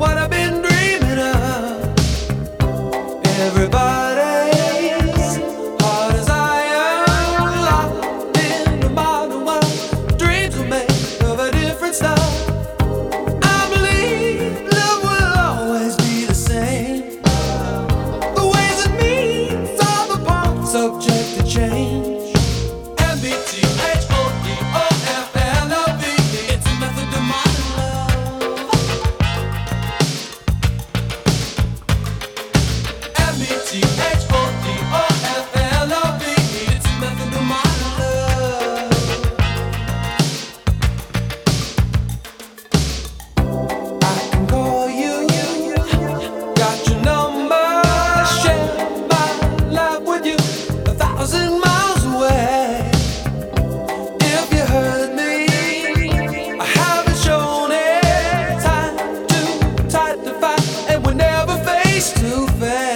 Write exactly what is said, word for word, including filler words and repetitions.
what I've been dreaming of. Everybody's heart is iron, locked in the modern world. Dreams are made of a different stuff. I believe love will always be the same. The ways and means are the parts subject to change. M B T H O D O F L O V E, it's a method of modern love. M B T H O D O F L O V E, it's a method of modern love. I can call you, got your number, share my life with you, a thousand miles away. If you hurt me, I haven't shown it. Time too tight to fight, and we're never face to face.